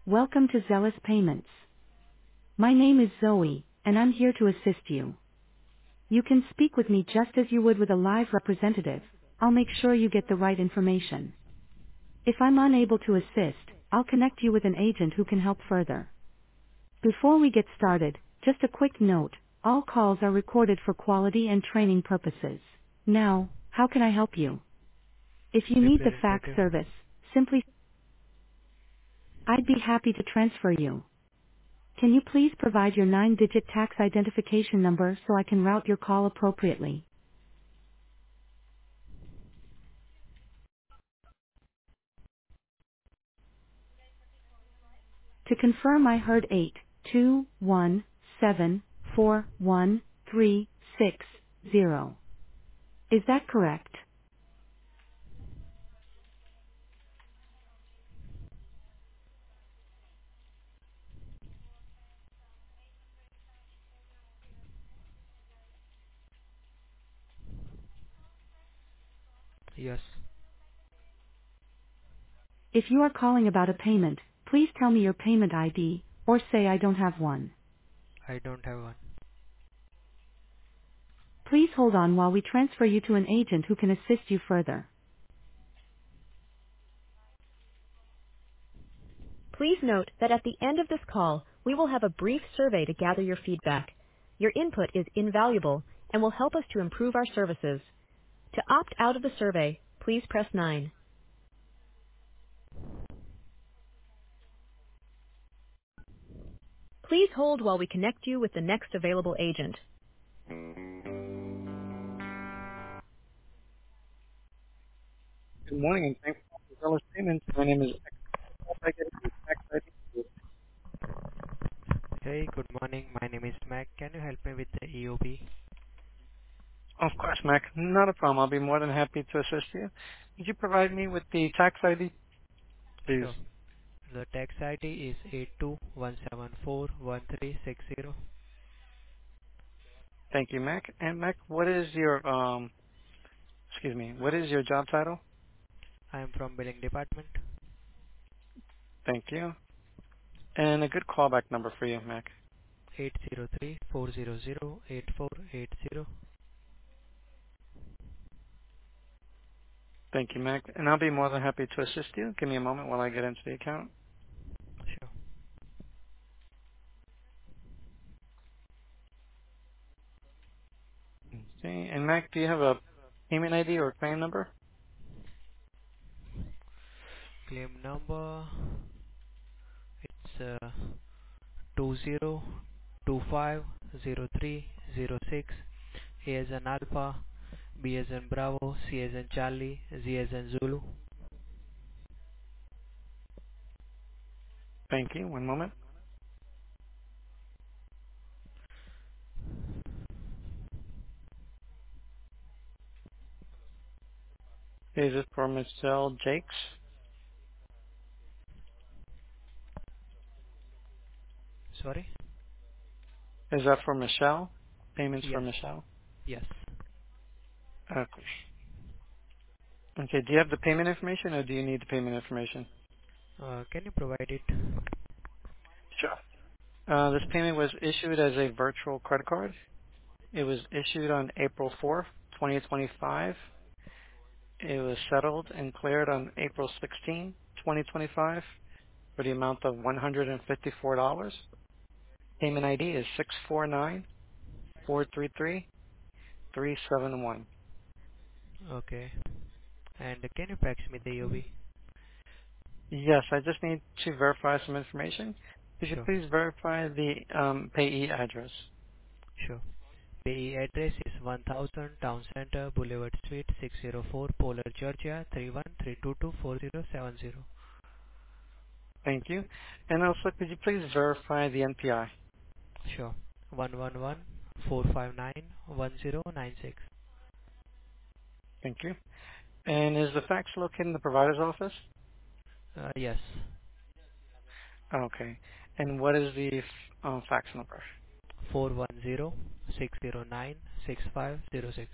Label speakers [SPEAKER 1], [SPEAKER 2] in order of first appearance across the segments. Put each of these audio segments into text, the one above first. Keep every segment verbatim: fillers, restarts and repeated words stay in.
[SPEAKER 1] Welcome to Zealous Payments. My name is Zoe, and I'm here to assist you. You can speak with me just as you would with a live representative. I'll make sure you get the right information. If I'm unable to assist, I'll connect you with an agent who can help further. Before we get started, just a quick note, all calls are recorded for quality and training purposes. Now, how can I help you? If you need the fax
[SPEAKER 2] Representative.
[SPEAKER 1] service, simply, I'd be happy to transfer you. Can you please provide your nine-digit tax identification number so I can route your call appropriately? To confirm, I heard eight two one seven four one three six zero. Is that correct?
[SPEAKER 2] Yes,
[SPEAKER 1] If you are calling about a payment, please tell me your payment I D, or say I don't have one.
[SPEAKER 2] I don't have one.
[SPEAKER 1] Please hold on while we transfer you to an agent who can assist you further. Please note that at the end of this call, we will have a brief survey to gather your feedback. Your input is invaluable and will help us to improve our services. To opt out of the survey, please press nine. Please hold while we connect you with the next available agent. Good morning and thanks for Zealous Payments. My name is
[SPEAKER 2] Hey, good morning. My name is Mac. Can you help me with the E O B?
[SPEAKER 1] Of course, Mac. Not a problem. I'll be more than happy to assist you. Could you provide me with the tax I D, please?
[SPEAKER 2] Sure. The tax I D is eight two one seven four one three six zero.
[SPEAKER 1] Thank you, Mac. And Mac, what is your um excuse me, what is your job title?
[SPEAKER 2] I am from billing department.
[SPEAKER 1] Thank you. And a good callback number for you, Mac.
[SPEAKER 2] eight zero three four zero zero eight four eight zero.
[SPEAKER 1] Thank you, Mac. And I'll be more than happy to assist you. Give me a moment while I get into the account.
[SPEAKER 2] Sure.
[SPEAKER 1] Okay. And Mac, do you have a payment I D or claim number?
[SPEAKER 2] Claim number, it's uh, two zero two five zero three zero six. A as in Alpha, B as in Bravo, C as in Charlie, Z as in Zulu.
[SPEAKER 1] Thank you. One moment. Is it for Michelle Jakes?
[SPEAKER 2] Sorry?
[SPEAKER 1] Is that for Michelle? Payments for
[SPEAKER 2] Yes.
[SPEAKER 1] Michelle?
[SPEAKER 2] Yes.
[SPEAKER 1] Okay. Okay. Do you have the payment information or do you need the payment information?
[SPEAKER 2] Uh, can you provide it?
[SPEAKER 1] Sure. Uh, this payment was issued as a virtual credit card. It was issued on April fourth, twenty twenty-five. It was settled and cleared on April sixteenth, twenty twenty-five for the amount of one hundred fifty-four dollars. Payment I D is six four nine four three three three seven one.
[SPEAKER 2] Okay. And can you fax me the E O B?
[SPEAKER 1] Yes, I just need to verify some information. Could you
[SPEAKER 2] Sure.
[SPEAKER 1] please verify the um, payee address?
[SPEAKER 2] Sure. The address is one thousand Town Center Boulevard Suite six oh four Polar, Georgia three one three two two four zero seven zero.
[SPEAKER 1] Thank you. And also, could you please verify the N P I?
[SPEAKER 2] Sure. one one one four five nine one zero nine six.
[SPEAKER 1] Thank you. And is the fax located in the provider's office?
[SPEAKER 2] Uh, yes.
[SPEAKER 1] Okay. And what is the uh, fax number?
[SPEAKER 2] four one zero six zero nine six five zero six.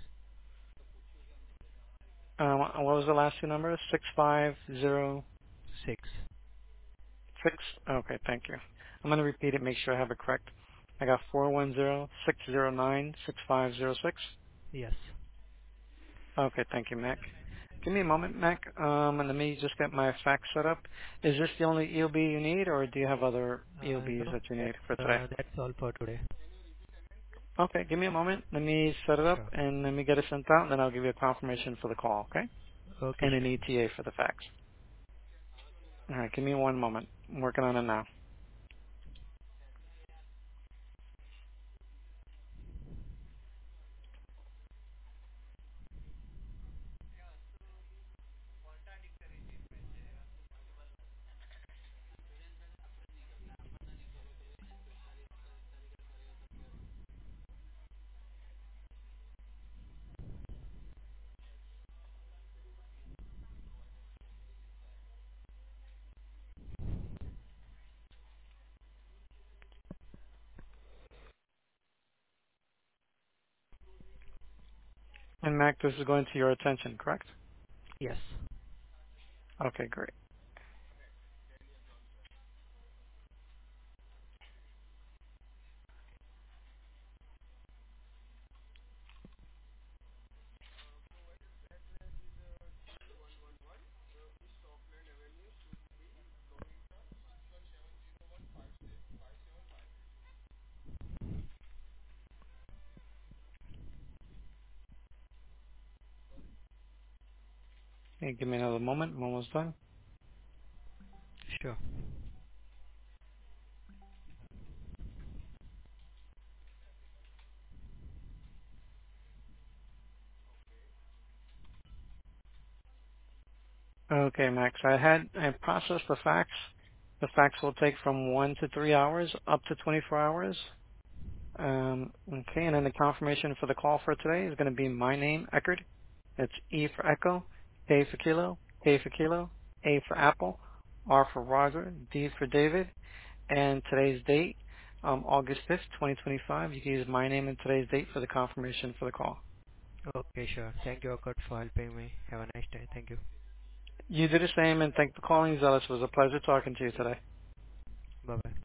[SPEAKER 1] Um, what was the last two numbers? Six five zero
[SPEAKER 2] six.
[SPEAKER 3] Six. Okay, thank you. I'm going to repeat it, make sure I have it correct. I got four one zero six zero nine six five zero six.
[SPEAKER 2] Yes.
[SPEAKER 3] Okay, thank you, Mac. Give me a moment, Mac. Um, and let me just get my fax set up. Is this the only E O B you need, or do you have other
[SPEAKER 2] Uh,
[SPEAKER 3] E O Bs
[SPEAKER 2] no,
[SPEAKER 3] that you need for
[SPEAKER 2] that's,
[SPEAKER 3] today?
[SPEAKER 2] uh, that's all for today.
[SPEAKER 3] Okay, give me a moment. Let me set it up
[SPEAKER 2] Sure.
[SPEAKER 3] and let me get it sent out, and then I'll give you a confirmation for the call, okay?
[SPEAKER 2] Okay,
[SPEAKER 3] And an
[SPEAKER 2] sure.
[SPEAKER 3] E T A for the fax. All right, give me one moment. I'm working on it now. And Mac, this is going to your attention, correct?
[SPEAKER 2] Yes.
[SPEAKER 3] Okay, great. Hey, give me another moment. I'm almost done.
[SPEAKER 2] Sure.
[SPEAKER 3] Okay, Max. I had I processed the fax. The fax will take from one to three hours, up to twenty-four hours. Um, okay, and then the confirmation for the call for today is going to be my name, Eckerd. It's E for Echo, K for Kilo, K for Kilo, A for Apple, R for Roger, D for David, and today's date, um, August fifth, twenty twenty-five. You can use my name and today's date for the confirmation for the call.
[SPEAKER 2] Okay, sure. Thank you, Akkad, for helping me. Have a nice day. Thank you.
[SPEAKER 3] You do the same, and thank you for calling, Zealous. It was a pleasure talking to you today.
[SPEAKER 2] Bye-bye.